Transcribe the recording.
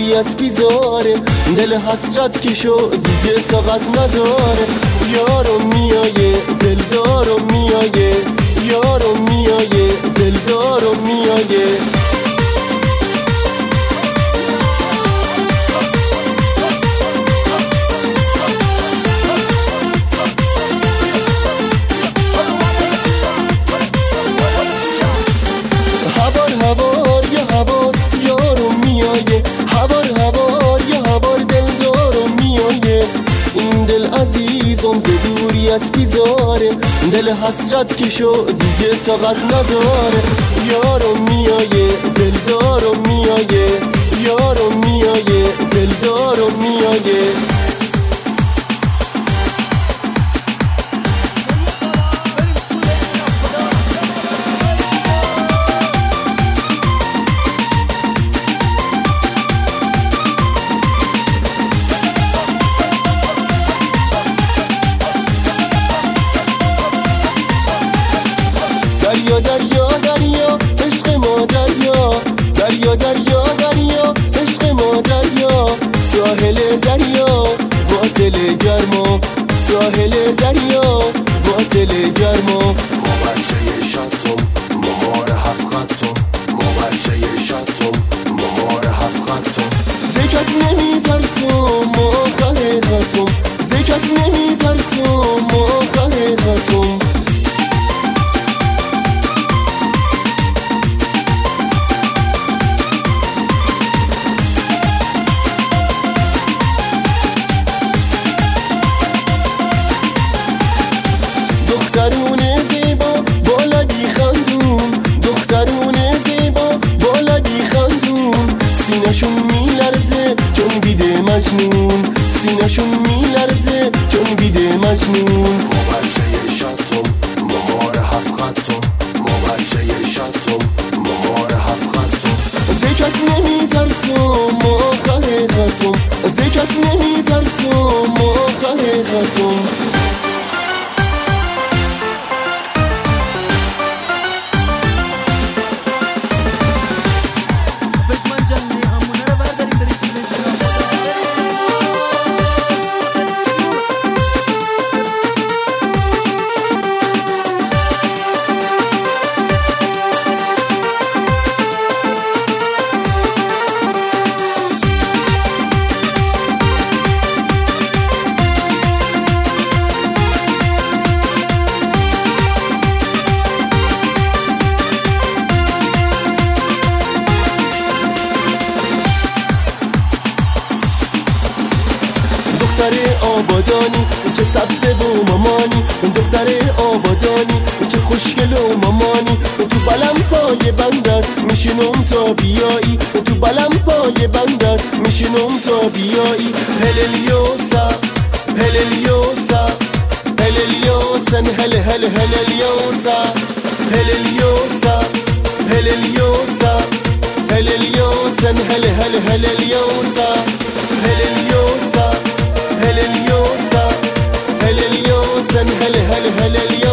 دوریت بیزاره، دل حسرت که شو دیگه طاقت نداره. یارو میایه دلدارو میایه، یارو میایه دلدارو میایه. هوار یا هوار یارو میایه، هوار یا هوار دلدارو میایه. این دل عزیزم ز دوریت بیزاره، دل حسرت که شو دیگه طاقت نداره. یارو میایه دلدارو میایه، یارو میایه دلدارو میایه. دریا دریا دریا عشق ما دریا، دریا دریا دریا عشق ما دریا. ساحل دریا باطل گرما، ساحل دریا باطل گرما. ما بچه شطم ممار هفت خطم، ما بچه شطم ممار هفت خطم. ز کس نمی ترسم ما حقیقتم، ز کس نمی ترسم ما حقیقتم. دخترون زیبا با لبی خندون، دخترون زیبا با لبی خندون. سینشون میلرزه چون بیده مجنون، سینشون میلرزه چون بیده مجنون. ما بچه شطم ممار هفت خطم، ما بچه شطم ممار هفت خطم. ز کس نمی ترسم ما حقیقتم، ز کس نمی ترسم ما حقیقتم. دختر آبادانی چه سبزه و مامانی، دختر آبادانی چه خوشگل و مامانی. تو بلم پای بندت میشینم تا بیایی، تو بلم پای بندت میشینم تا بیایی. هللیوسا هللیوسا هللیوسن هل هل هللیوسا، هللیوسا هللیوسا هللیوسن هل هل هللیوسا، هللیوسا هللیوسا هللیوسن هل هل هللیوسا.